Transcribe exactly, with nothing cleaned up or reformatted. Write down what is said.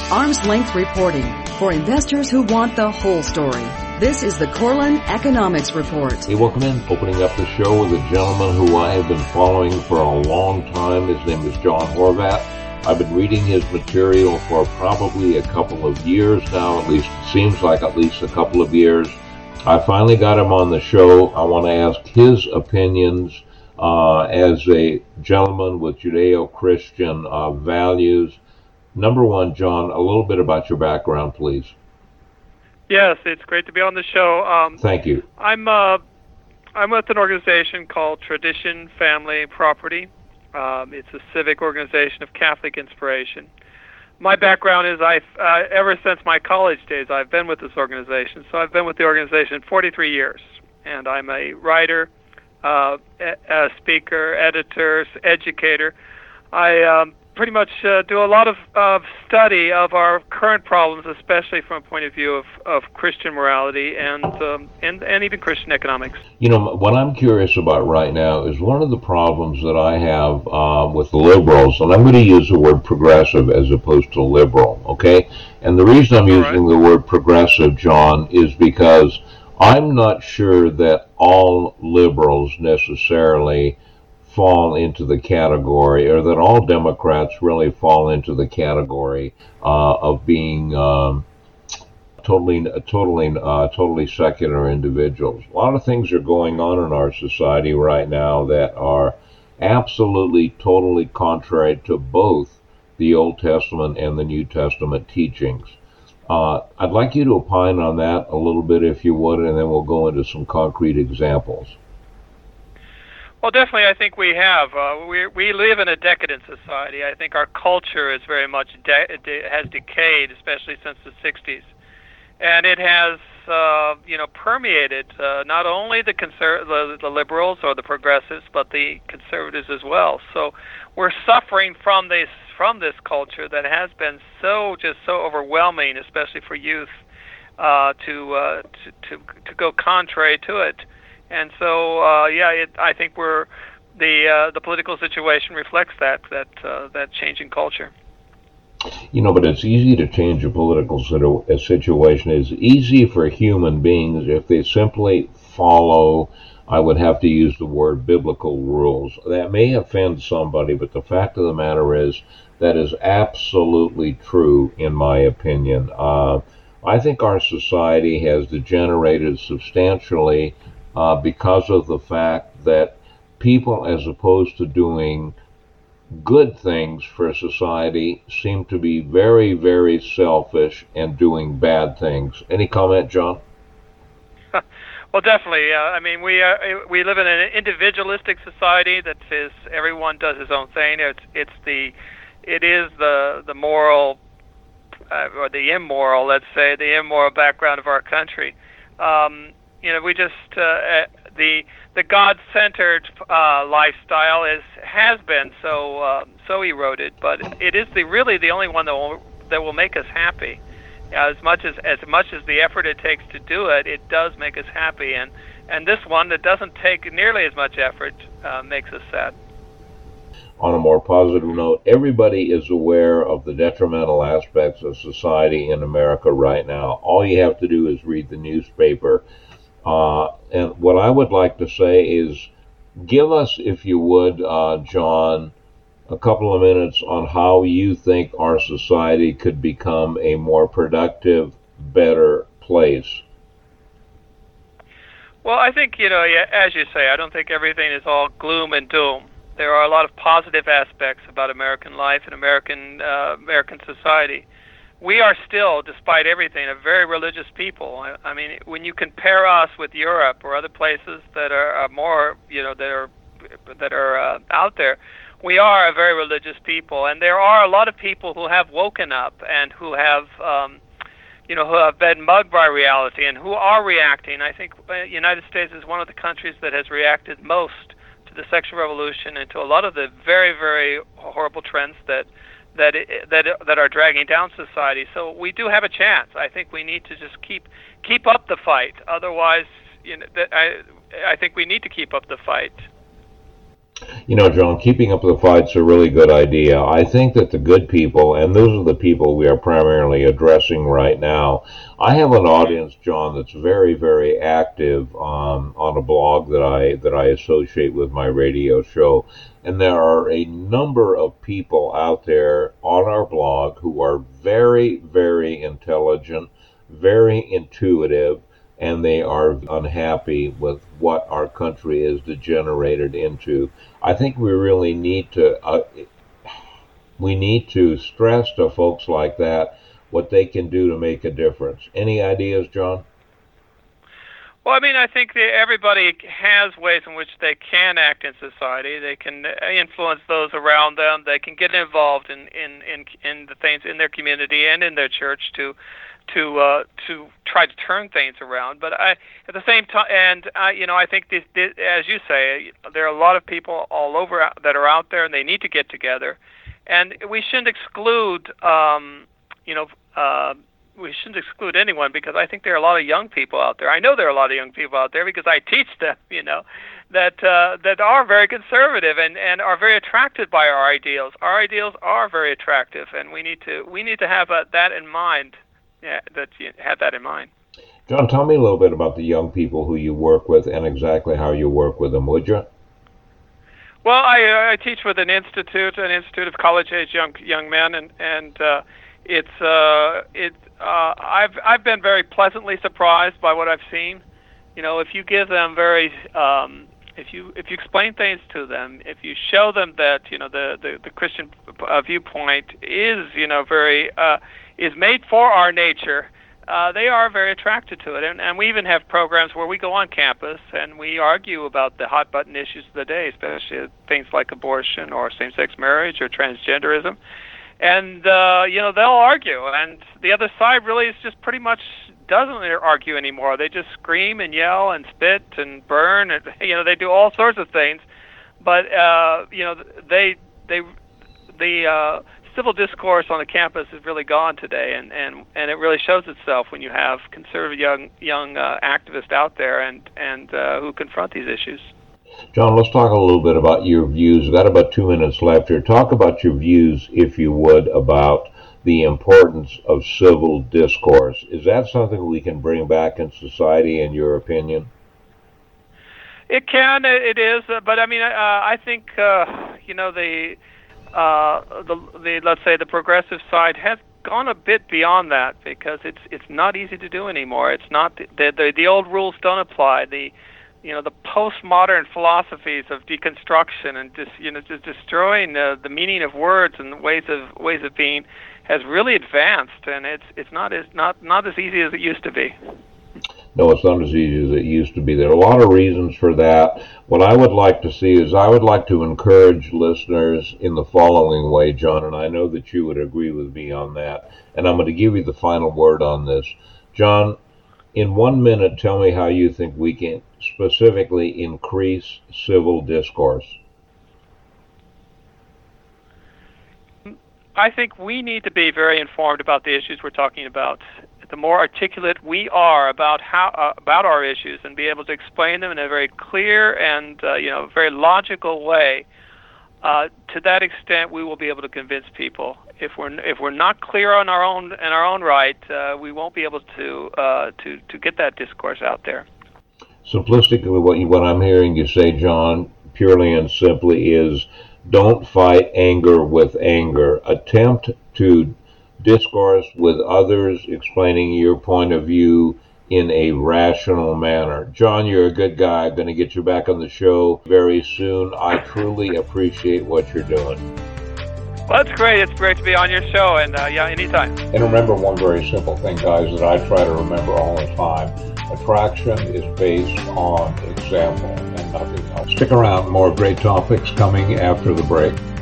Arm's length reporting for investors who want the whole story. This is the Corlin Economics Report. Hey, welcome in. Opening up the show with a gentleman who I have been following for a long time. His name is John Horvat. I've been reading his material for probably a couple of years now, at least it seems like at least a couple of years. I finally got him on the show. I want to ask his opinions uh, as a gentleman with Judeo-Christian uh, values. Number one, John, a little bit about your background, please. Yes, it's great to be on the show. Um, Thank you. I'm uh, I'm with an organization called Tradition Family Property. Um, it's a civic organization of Catholic inspiration. My background is I've uh, ever since my college days I've been with this organization. So I've been with the organization forty-three years, and I'm a writer, uh, a speaker, editor, educator. I um, pretty much uh, do a lot of, of study of our current problems, especially from a point of view of, of Christian morality and, um, and and even Christian economics. You know, what I'm curious about right now is one of the problems that I have uh, with liberals, and I'm going to use the word progressive as opposed to liberal, okay? And the reason I'm All using right. the word progressive, John, is because I'm not sure that all liberals necessarily fall into the category, or that all Democrats really fall into the category uh, of being um, totally, totally, uh, totally secular individuals. A lot of things are going on in our society right now that are absolutely, totally contrary to both the Old Testament and the New Testament teachings. Uh, I'd like you to opine on that a little bit, if you would, and then we'll go into some concrete examples. Well, definitely, I think we have. Uh, we we live in a decadent society. I think our culture is very much de- de- has decayed, especially since the sixties, and it has uh, you know permeated uh, not only the, conser- the the liberals or the progressives, but the conservatives as well. So we're suffering from this from this culture that has been so just so overwhelming, especially for youth, uh, to, uh, to to to go contrary to it. And so, uh, yeah, it, I think we're the uh, the political situation reflects that that uh, that changing culture. You know, but it's easy to change a political situ- a situation. It's easy for human beings if they simply follow, I would have to use the word, biblical rules. That may offend somebody, but the fact of the matter is that is absolutely true, in my opinion. Uh, I think our society has degenerated substantially Uh, because of the fact that people, as opposed to doing good things for society, seem to be very, very selfish and doing bad things. Any comment, John? Well, definitely. Uh, I mean, we uh, we live in an individualistic society that says everyone does his own thing. It's it's the it is the the moral uh, or the immoral, let's say, the immoral background of our country. Um, You know, we just uh, the the God-centered uh, lifestyle is has been so uh, so eroded, but it is the really the only one that will that will make us happy. As much as as much as the effort it takes to do it, it does make us happy, and and this one that doesn't take nearly as much effort uh, makes us sad. On a more positive note, everybody is aware of the detrimental aspects of society in America right now. All you have to do is read the newspaper. Uh, and what I would like to say is, give us, if you would, uh, John, a couple of minutes on how you think our society could become a more productive, better place. Well, I think, you know, yeah, as you say, I don't think everything is all gloom and doom. There are a lot of positive aspects about American life and American uh, American society. We are still, despite everything, a very religious people. I, I mean, when you compare us with Europe or other places that are, are more, you know, that are that are uh, out there, we are a very religious people, and there are a lot of people who have woken up and who have, um, you know, who have been mugged by reality and who are reacting. I think the United States is one of the countries that has reacted most to the sexual revolution and to a lot of the very, very horrible trends that. that that that are dragging down society. So we do have a chance. I think we need to just keep keep up the fight. Otherwise, you know, that I I think we need to keep up the fight. You know, John, keeping up the fight's a really good idea. I think that the good people, and those are the people we are primarily addressing right now. I have an audience, John, that's very, very active um, on a blog that I that I associate with my radio show. And there are a number of people out there on our blog who are very, very intelligent, very intuitive, and they are unhappy with what our country is degenerated into. I think we really need to uh, we need to stress to folks like that what they can do to make a difference. Any ideas, John? Well, I mean, I think that everybody has ways in which they can act in society. They can influence those around them. They can get involved in in, in, in the things in their community and in their church to to uh, to try to turn things around. But I, at the same time, and I, you know, I think this, this, as you say, there are a lot of people all over that are out there, and they need to get together. And we shouldn't exclude, um, you know, uh, we shouldn't exclude anyone, because I think there are a lot of young people out there. I know there are a lot of young people out there because I teach them, you know, that uh, that are very conservative and, and are very attracted by our ideals. Our ideals are very attractive, and we need to we need to have uh, that in mind. Yeah, that you have that in mind. John, tell me a little bit about the young people who you work with and exactly how you work with them, would you? Well, I, I teach with an institute, an institute of college-age young young men, and and uh, it's uh, it. Uh, I've I've been very pleasantly surprised by what I've seen. You know, if you give them very, um, if you if you explain things to them, if you show them that you know the the, the Christian uh, viewpoint is you know very uh, is made for our nature, uh, they are very attracted to it. And, and we even have programs where we go on campus and we argue about the hot button issues of the day, especially things like abortion or same-sex marriage or transgenderism. And, uh, you know, they'll argue. And the other side really is just pretty much doesn't argue anymore. They just scream and yell and spit and burn. And, you know, they do all sorts of things. But, uh, you know, they, they, the, uh, civil discourse on the campus is really gone today, and, and, and it really shows itself when you have conservative young young uh, activists out there and and uh, who confront these issues. John, let's talk a little bit about your views. We've got about two minutes left here. Talk about your views, if you would, about the importance of civil discourse. Is that something we can bring back in society, in your opinion? It can, it is, but I mean, uh, I think uh, you know the. Uh, the, the let's say the progressive side has gone a bit beyond that, because it's it's not easy to do anymore. It's not the the, the old rules don't apply. The you know the postmodern philosophies of deconstruction and just you know just destroying uh, the meaning of words and ways of ways of being has really advanced, and it's it's not as not not as easy as it used to be. No, it's not as easy as it used to be. There are a lot of reasons for that. What I would like to see is I would like to encourage listeners in the following way, John, and I know that you would agree with me on that. And I'm going to give you the final word on this. John, in one minute, tell me how you think we can specifically increase civil discourse. I think we need to be very informed about the issues we're talking about. The more articulate we are about how uh, about our issues and be able to explain them in a very clear and uh, you know very logical way, uh, to that extent we will be able to convince people. If we're if we're not clear on our own in our own right, uh, we won't be able to uh, to to get that discourse out there. Simplistically, what you, what I'm hearing you say, John, purely and simply, is don't fight anger with anger. Attempt to discourse with others, explaining your point of view in a rational manner. John, you're a good guy. I'm going to get you back on the show very soon. I truly appreciate what you're doing. Well, that's great. It's great to be on your show, and uh, yeah, anytime. And remember one very simple thing, guys, that I try to remember all the time. Attraction is based on example and nothing else. Stick around. More great topics coming after the break.